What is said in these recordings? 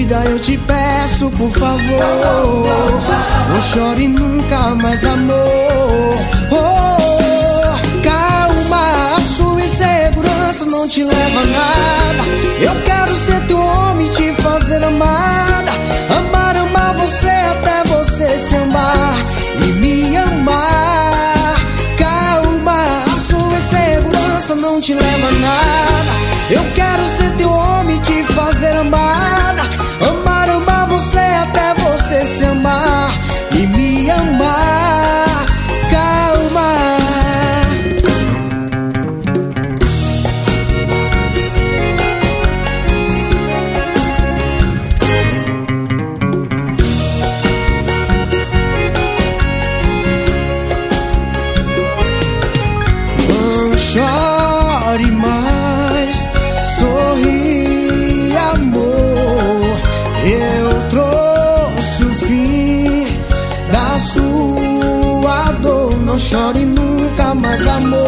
cuida, eu te peço, por favor. Não chore nunca mais, amor. Calma, a sua insegurança não te leva a nada. Eu quero ser teu homem, te fazer amada. Amar você até você se amar e me amar. Calma, a sua insegurança não te leva a nada. Eu quero ser teu homem, te fazer amada. Amar você até você se amar e me amar. Calma. Não chore mais, sorri, amor. Eu trouxe o fim da sua dor. Não chore nunca mais, amor.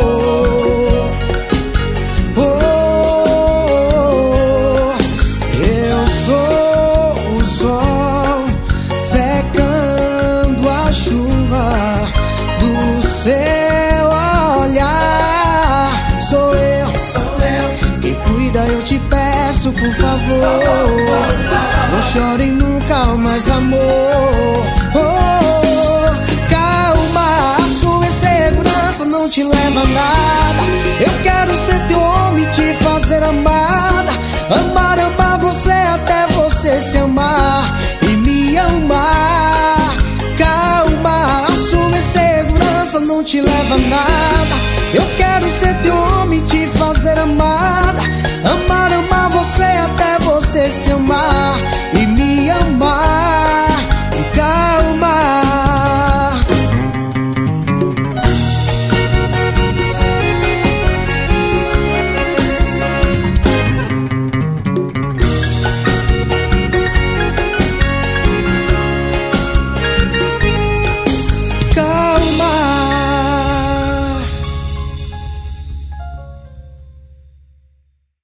Eu sou o sol secando a chuva do seu olhar. Sou eu quem cuida, eu te peço, por favor. Não chore nunca mais, amor. Calma, a sua insegurança não te leva a nada. Eu quero ser teu homem, te fazer amada. Amar você até você se amar e me amar. Calma, a sua insegurança não te leva a nada. Eu quero ser teu homem, te fazer amada. Amar você até você se amar